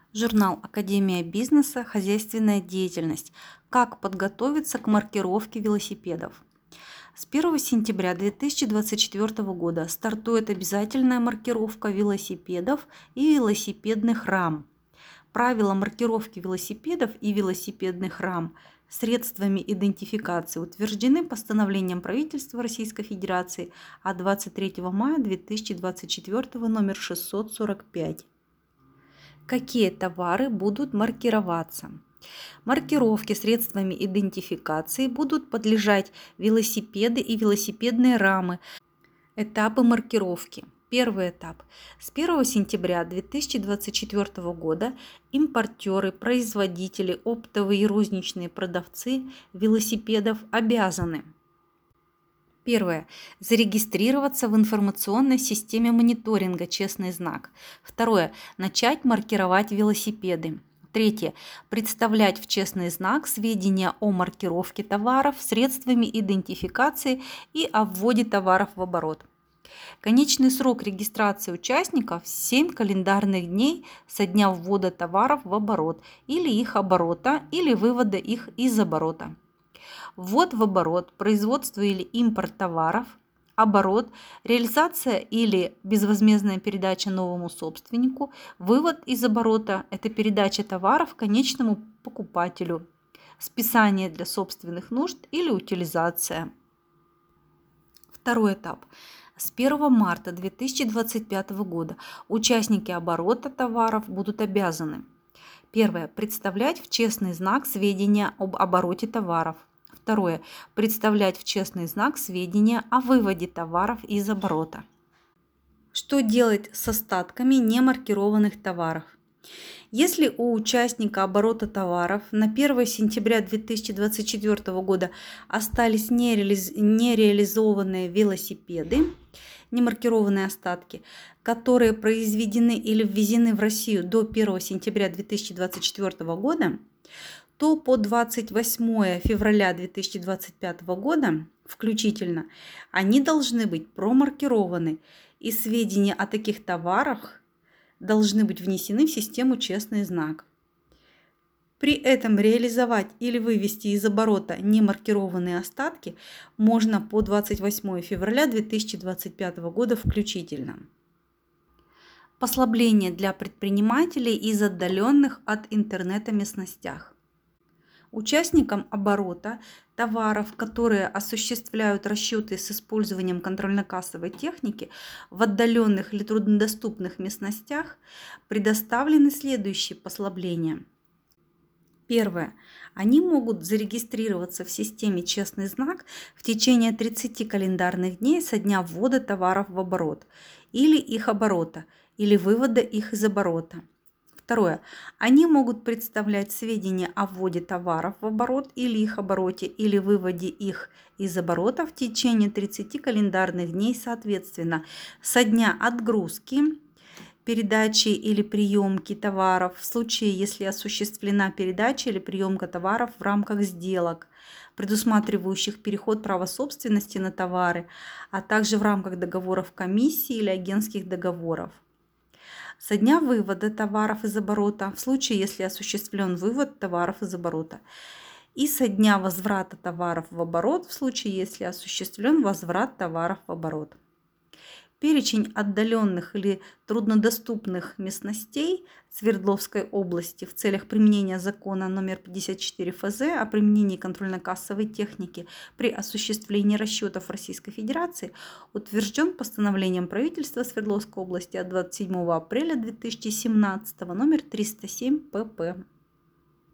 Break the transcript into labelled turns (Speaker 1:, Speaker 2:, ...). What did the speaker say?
Speaker 1: Журнал «Академия бизнеса. Хозяйственная деятельность. Как подготовиться к маркировке велосипедов». С 1 сентября 2024 года стартует обязательная маркировка велосипедов и велосипедных рам. Правила маркировки велосипедов и велосипедных рам средствами идентификации утверждены постановлением правительства Российской Федерации от 23 мая 2024 номер 645. Какие товары будут маркироваться? Маркировке средствами идентификации будут подлежать велосипеды и велосипедные рамы. Этапы маркировки. Первый этап. С 1 сентября 2024 года импортеры, производители, оптовые и розничные продавцы велосипедов обязаны: Первое. Зарегистрироваться в информационной системе мониторинга «Честный знак». Второе. Начать маркировать велосипеды. Третье. Представлять в «Честный знак» сведения о маркировке товаров, средствами идентификации и о вводе товаров в оборот. Конечный срок регистрации участников – 7 календарных дней со дня ввода товаров в оборот или их оборота, или вывода их из оборота. Ввод в оборот, производство или импорт товаров, оборот, реализация или безвозмездная передача новому собственнику, вывод из оборота – это передача товаров конечному покупателю, списание для собственных нужд или утилизация. Второй этап. С 1 марта 2025 года участники оборота товаров будут обязаны: Первое. Представлять в «Честный знак» сведения об обороте товаров. Второе. Представлять в «Честный знак» сведения о выводе товаров из оборота. Что делать с остатками немаркированных товаров? Если у участника оборота товаров на 1 сентября 2024 года остались нереализованные велосипеды, немаркированные остатки, которые произведены или ввезены в Россию до 1 сентября 2024 года, то по 28 февраля 2025 года включительно они должны быть промаркированы, и сведения о таких товарах должны быть внесены в систему «Честный знак». При этом реализовать или вывести из оборота немаркированные остатки можно по 28 февраля 2025 года включительно. Послабление для предпринимателей из отдаленных от интернета местностях. Участникам оборота товаров, которые осуществляют расчеты с использованием контрольно-кассовой техники в отдаленных или труднодоступных местностях, предоставлены следующие послабления. Первое. Они могут зарегистрироваться в системе «Честный знак» в течение 30 календарных дней со дня ввода товаров в оборот или их оборота, или вывода их из оборота. Второе. Они могут представлять сведения о вводе товаров в оборот или их обороте, или выводе их из оборота в течение 30 календарных дней соответственно со дня отгрузки, передачи или приемки товаров в случае, если осуществлена передача или приемка товаров в рамках сделок, предусматривающих переход права собственности на товары, а также в рамках договоров комиссии или агентских договоров. Со дня вывода товаров из оборота, в случае, если осуществлен вывод товаров из оборота, и со дня возврата товаров в оборот, в случае, если осуществлен возврат товаров в оборот. Перечень отдаленных или труднодоступных местностей Свердловской области в целях применения закона номер 54 ФЗ о применении контрольно-кассовой техники при осуществлении расчетов Российской Федерации утвержден постановлением правительства Свердловской области от 27 апреля 2017 номер 307 ПП.